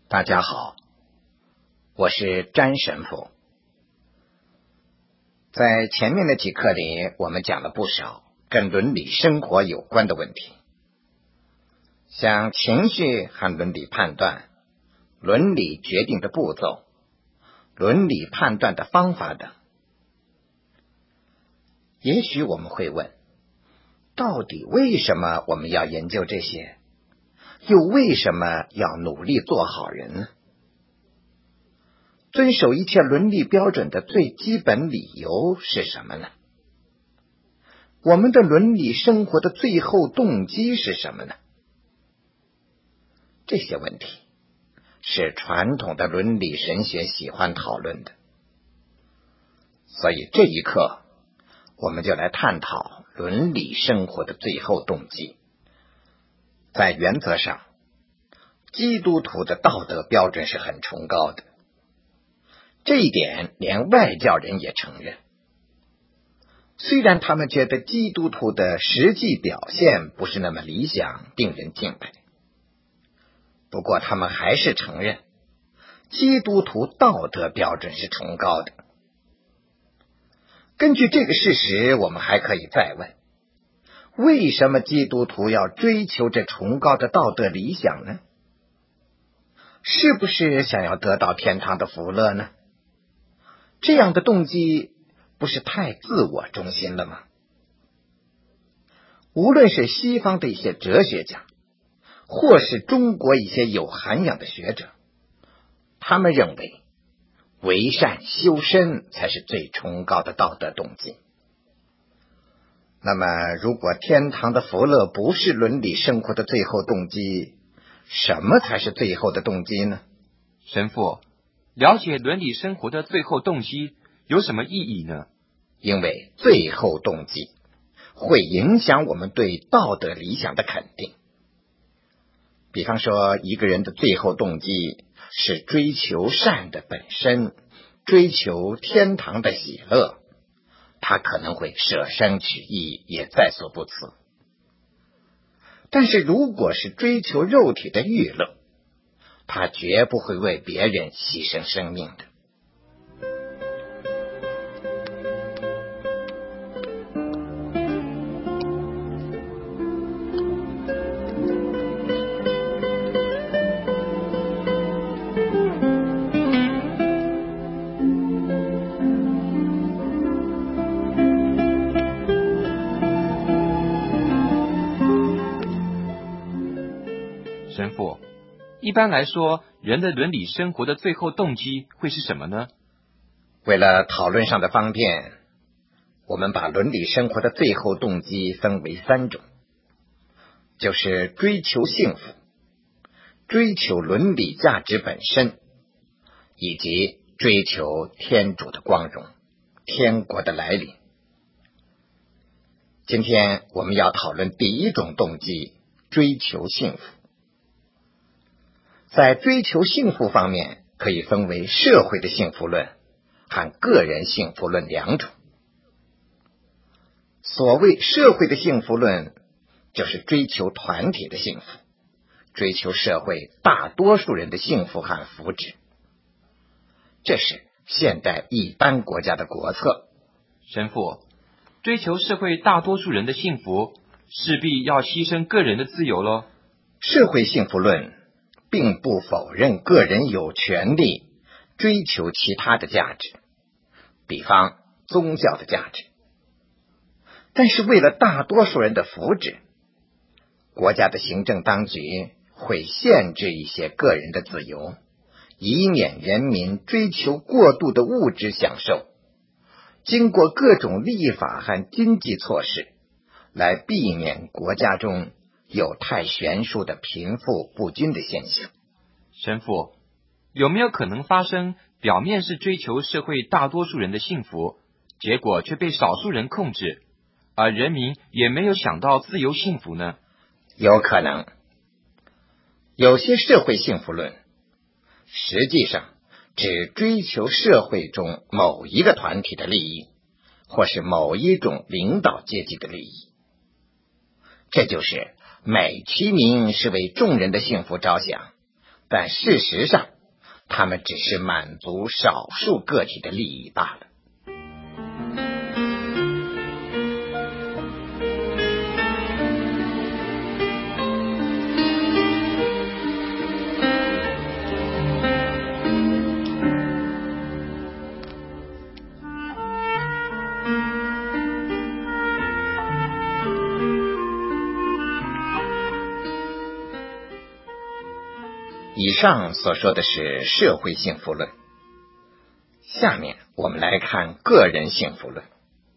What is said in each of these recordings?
大家好，我是詹神父。在前面的几课里，我们讲了不少跟伦理生活有关的问题，像情绪和伦理判断、伦理决定的步骤、伦理判断的方法等。也许我们会问，到底为什么我们要研究这些？又为什么要努力做好人呢？遵守一切伦理标准的最基本理由是什么呢？我们的伦理生活的最后动机是什么呢？这些问题是传统的伦理神学喜欢讨论的，所以这一课我们就来探讨伦理生活的最后动机。在原则上，基督徒的道德标准是很崇高的，这一点连外教人也承认。虽然他们觉得基督徒的实际表现不是那么理想，令人敬佩，不过他们还是承认基督徒道德标准是崇高的。根据这个事实，我们还可以再问，为什么基督徒要追求这崇高的道德理想呢？是不是想要得到天堂的福乐呢？这样的动机不是太自我中心了吗？无论是西方的一些哲学家，或是中国一些有涵养的学者，他们认为为善修身才是最崇高的道德动机。那么如果天堂的福乐不是伦理生活的最后动机，什么才是最后的动机呢？ 神父，了解伦理生活的最后动机有什么意义呢？ 因为最后动机会影响我们对道德理想的肯定。比方说，一个人的最后动机是追求善的本身，追求天堂的喜乐，他可能会舍生取义，也在所不辞。但是如果是追求肉体的娱乐，他绝不会为别人牺牲生命的。 神父，一般来说，人的伦理生活的最后动机会是什么呢？ 为了讨论上的方便，我们把伦理生活的最后动机分为3种，就是追求幸福、追求伦理价值本身，以及追求天主的光荣、天国的来临。今天我们要讨论第一种动机，追求幸福。在追求幸福方面，可以分为社会的幸福论和个人幸福论2种。所谓社会的幸福论，就是追求团体的幸福，追求社会大多数人的幸福和福祉。这是现代一般国家的国策。 神父，追求社会大多数人的幸福，势必要牺牲个人的自由咯。 社会幸福论并不否认个人有权利追求其他的价值，比方宗教的价值。但是为了大多数人的福祉，国家的行政当局会限制一些个人的自由，以免人民追求过度的物质享受，经过各种立法和经济措施来避免国家中有太悬殊的贫富不均的现象。 神父，有没有可能发生表面是追求社会大多数人的幸福，结果却被少数人控制，而人民也没有想到自由幸福呢？ 有可能。有些社会幸福论实际上只追求社会中某一个团体的利益，或是某一种领导阶级的利益。这就是美其名是为众人的幸福着想， 但事实上，他们只是满足少数个体的利益罢了。以上所说的是社会幸福论，下面我们来看个人幸福论。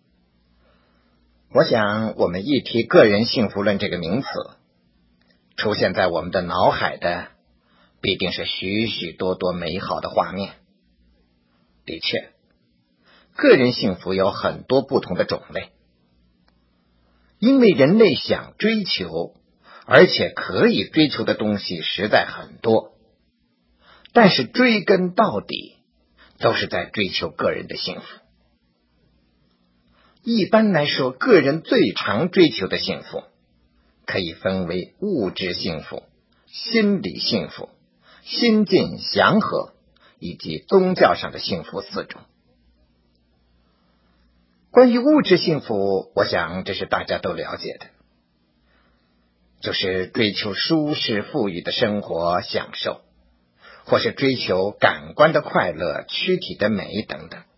我想我们一提个人幸福论这个名词，出现在我们的脑海的必定是许许多多美好的画面。的确，个人幸福有很多不同的种类，因为人类想追求，而且可以追求的东西实在很多，但是追根到底都是在追求个人的幸福。一般来说，个人最常追求的幸福可以分为物质幸福、心理幸福、心境祥和以及宗教上的幸福4种。关于物质幸福，我想这是大家都了解的，就是追求舒适富裕的生活享受，或是追求感官的快乐、躯体的美等等。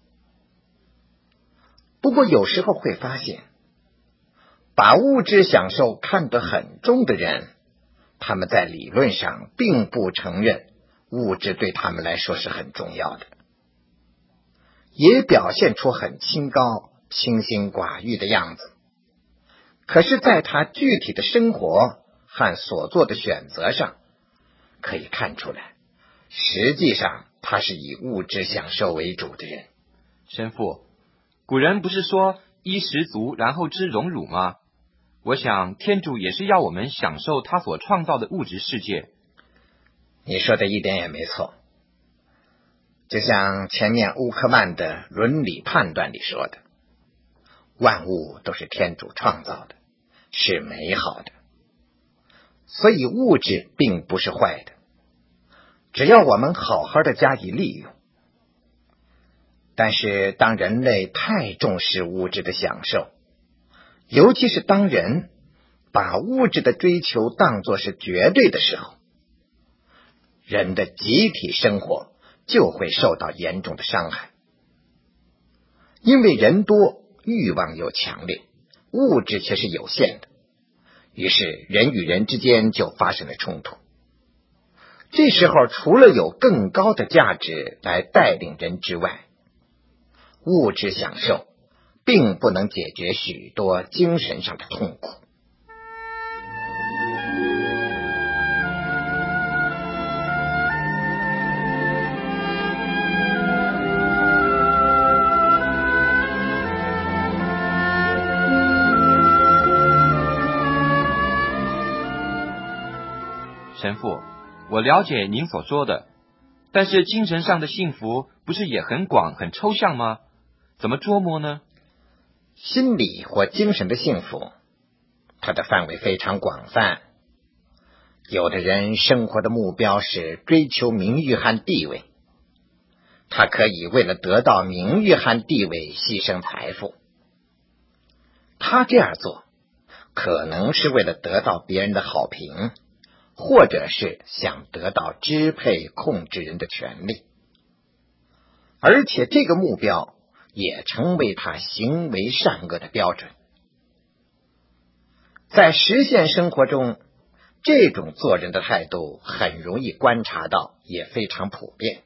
不过有时候会发现，把物质享受看得很重的人，他们在理论上并不承认物质对他们来说是很重要的，也表现出很清高、清心寡欲的样子。可是在他具体的生活和所做的选择上，可以看出来，实际上他是以物质享受为主的人。 神父，古人不是说衣食足，然后知荣辱吗？我想天主也是要我们享受他所创造的物质世界。 你说的一点也没错，就像前面乌克曼的伦理判断里说的，万物都是天主创造的，是美好的，所以物质并不是坏的，只要我们好好的加以利用。但是当人类太重视物质的享受，尤其是当人把物质的追求当作是绝对的时候，人的集体生活就会受到严重的伤害。因为人多，欲望又强烈，物质却是有限的，于是人与人之间就发生了冲突。这时候除了有更高的价值来带领人之外，物质享受并不能解决许多精神上的痛苦。 神父，我了解您所说的，但是精神上的幸福不是也很广很抽象吗？怎么捉摸呢？ 心理或精神的幸福，它的范围非常广泛。有的人生活的目标是追求名誉和地位，他可以为了得到名誉和地位牺牲财富。他这样做可能是为了得到别人的好评，或者是想得到支配控制人的权利，而且这个目标也成为他行为善恶的标准。在实现生活中，这种做人的态度很容易观察到，也非常普遍。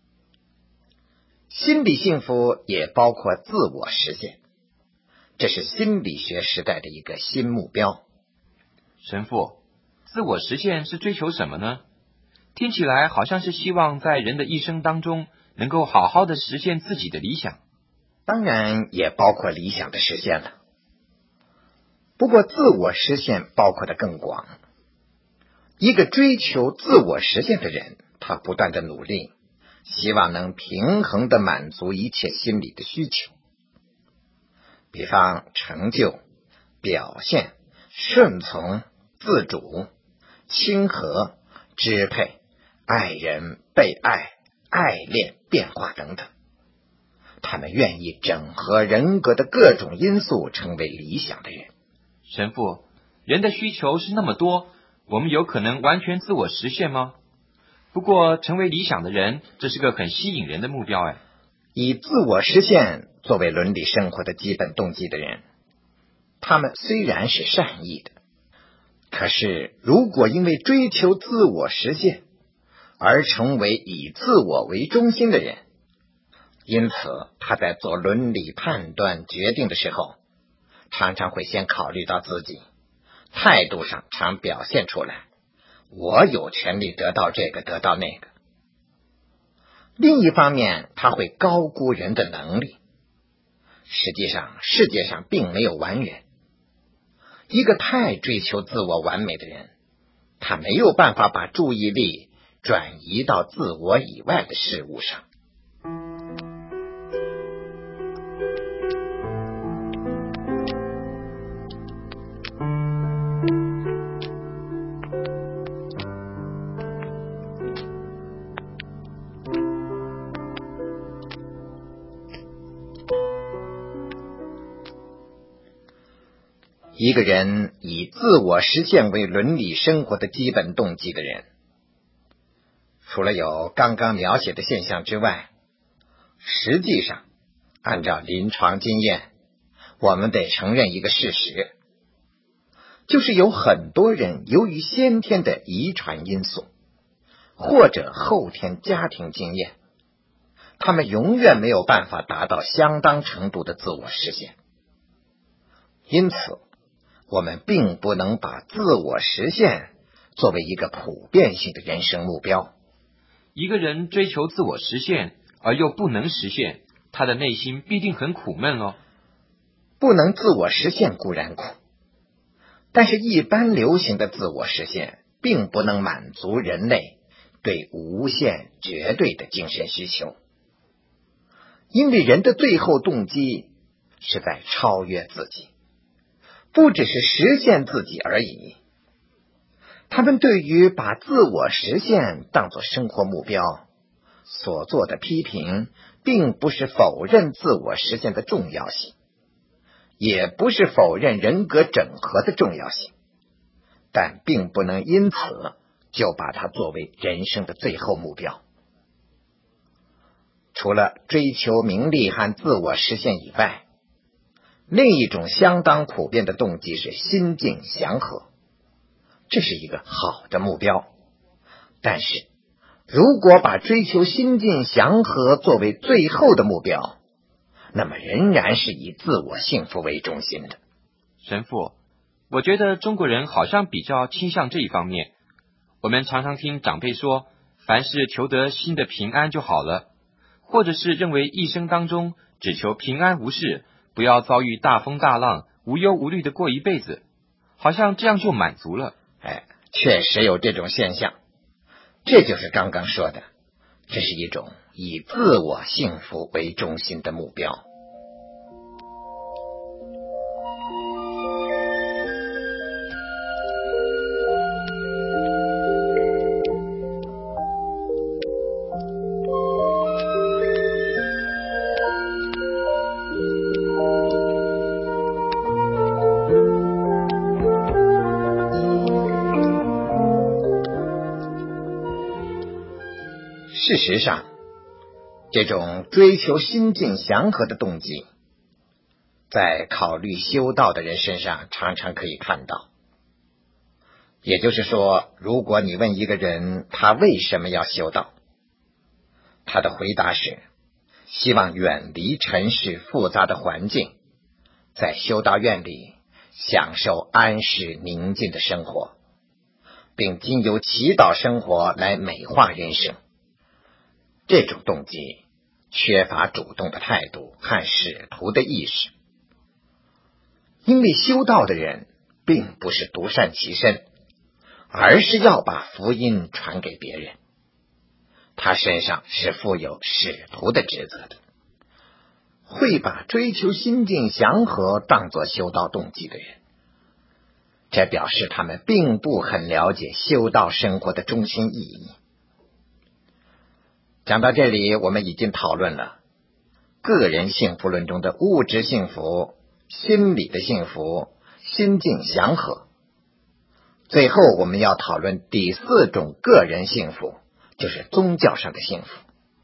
心理幸福也包括自我实现，这是心理学时代的一个新目标。 神父，自我实现是追求什么呢？听起来好像是希望在人的一生当中能够好好的实现自己的理想。 当然也包括理想的实现了，不过自我实现包括的更广。一个追求自我实现的人，他不断的努力，希望能平衡的满足一切心理的需求，比方成就、表现、顺从、自主、亲和、支配、 爱人、被爱、爱恋、变化等等。他们愿意整合人格的各种因素，成为理想的人。 神父，人的需求是那么多，我们有可能完全自我实现吗？不过成为理想的人，这是个很吸引人的目标哎。 以自我实现作为伦理生活的基本动机的人，他们虽然是善意的，可是如果因为追求自我实现而成为以自我为中心的人，因此他在做伦理判断决定的时候，常常会先考虑到自己，态度上常表现出来，我有权利得到这个得到那个。另一方面，他会高估人的能力。实际上世界上并没有完人，一个太追求自我完美的人，他没有办法把注意力转移到自我以外的事物上。一个人以自我实现为伦理生活的基本动机的人，除了有刚刚描写的现象之外，实际上按照临床经验，我们得承认一个事实，就是有很多人由于先天的遗传因素或者后天家庭经验，他们永远没有办法达到相当程度的自我实现。因此我们并不能把自我实现作为一个普遍性的人生目标。 一个人追求自我实现而又不能实现，他的内心必定很苦闷哦。 不能自我实现固然苦，但是一般流行的自我实现并不能满足人类对无限绝对的精神需求，因为人的最后动机是在超越自己，不只是实现自己而已。他们对于把自我实现当作生活目标所做的批评，并不是否认自我实现的重要性，也不是否认人格整合的重要性，但并不能因此就把它作为人生的最后目标。除了追求名利和自我实现以外，另一种相当普遍的动机是心境祥和，这是一个好的目标。但是如果把追求心境祥和作为最后的目标，那么仍然是以自我幸福为中心的。 神父，我觉得中国人好像比较倾向这一方面。我们常常听长辈说，凡事求得心的平安就好了，或者是认为一生当中只求平安无事，不要遭遇大风大浪，无忧无虑的过一辈子，好像这样就满足了。 确实有这种现象，这就是刚刚说的，这是一种以自我幸福为中心的目标。事实上，这种追求心境祥和的动机，在考虑修道的人身上常常可以看到。也就是说，如果你问一个人他为什么要修道，他的回答是希望远离尘世复杂的环境，在修道院里享受安适宁静的生活，并经由祈祷生活来美化人生。这种动机缺乏主动的态度和使徒的意识，因为修道的人并不是独善其身，而是要把福音传给别人，他身上是负有使徒的职责的。会把追求心境祥和当作修道动机的人，这表示他们并不很了解修道生活的中心意义。 讲到这里，我们已经讨论了个人幸福论中的物质幸福、心理的幸福、心境祥和。最后我们要讨论第4种个人幸福，就是宗教上的幸福。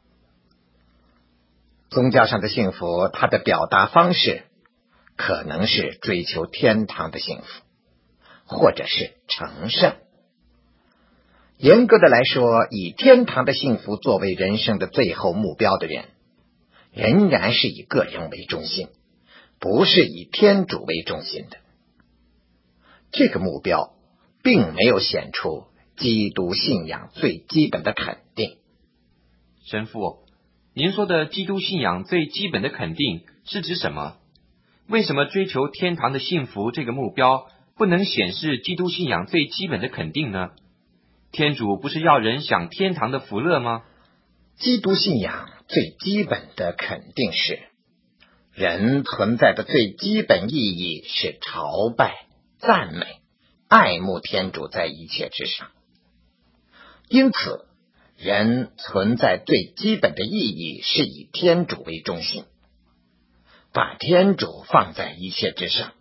宗教上的幸福，它的表达方式可能是追求天堂的幸福，或者是成圣。严格的来说，以天堂的幸福作为人生的最后目标的人，仍然是以个人为中心，不是以天主为中心的。这个目标并没有显出基督信仰最基本的肯定。 神父，您说的基督信仰最基本的肯定是指什么？为什么追求天堂的幸福这个目标不能显示基督信仰最基本的肯定呢？天主不是要人享天堂的福乐吗？ 基督信仰最基本的肯定是，人存在的最基本意义是朝拜、赞美、爱慕天主在一切之上。因此，人存在最基本的意义是以天主为中心，把天主放在一切之上。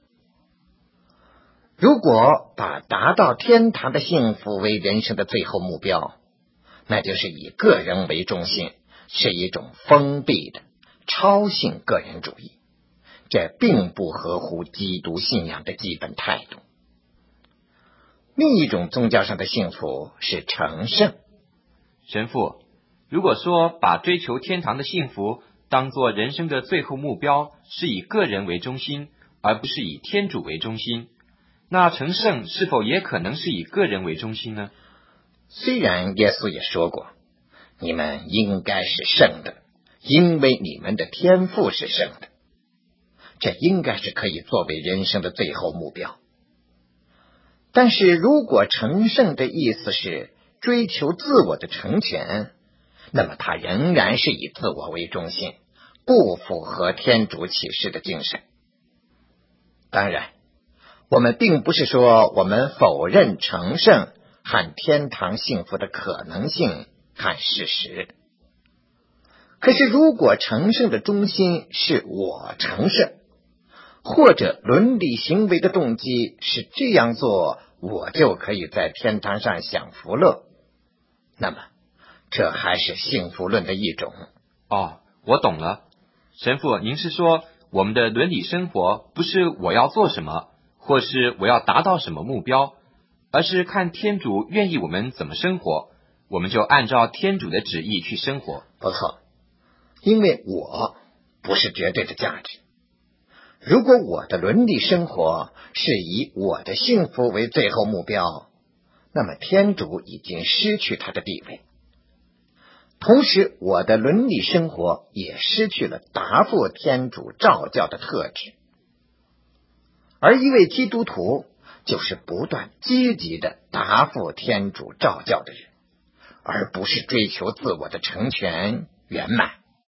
如果把达到天堂的幸福为人生的最后目标，那就是以个人为中心，是一种封闭的超性个人主义，这并不合乎基督信仰的基本态度。另一种宗教上的幸福是成圣。 神父，如果说把追求天堂的幸福当作人生的最后目标是以个人为中心，而不是以天主为中心，那成圣是否也可能是以个人为中心呢？ 虽然耶稣也说过，你们应该是圣的，因为你们的天父是圣的，这应该是可以作为人生的最后目标。但是如果成圣的意思是追求自我的成全，那么它仍然是以自我为中心，不符合天主启示的精神。当然，我们并不是说我们否认成圣和天堂幸福的可能性和事实。可是如果成圣的中心是我成圣，或者伦理行为的动机是这样做我就可以在天堂上享福乐，那么这还是幸福论的一种。 哦，我懂了。神父，您是说我们的伦理生活不是我要做什么，或是我要达到什么目标，而是看天主愿意我们怎么生活，我们就按照天主的旨意去生活。 不错，因为我不是绝对的价值。如果我的伦理生活是以我的幸福为最后目标，那么天主已经失去他的地位。同时，我的伦理生活也失去了答复天主召教的特质。而一位基督徒就是不断积极的答复天主召教的人，而不是追求自我的成全圆满。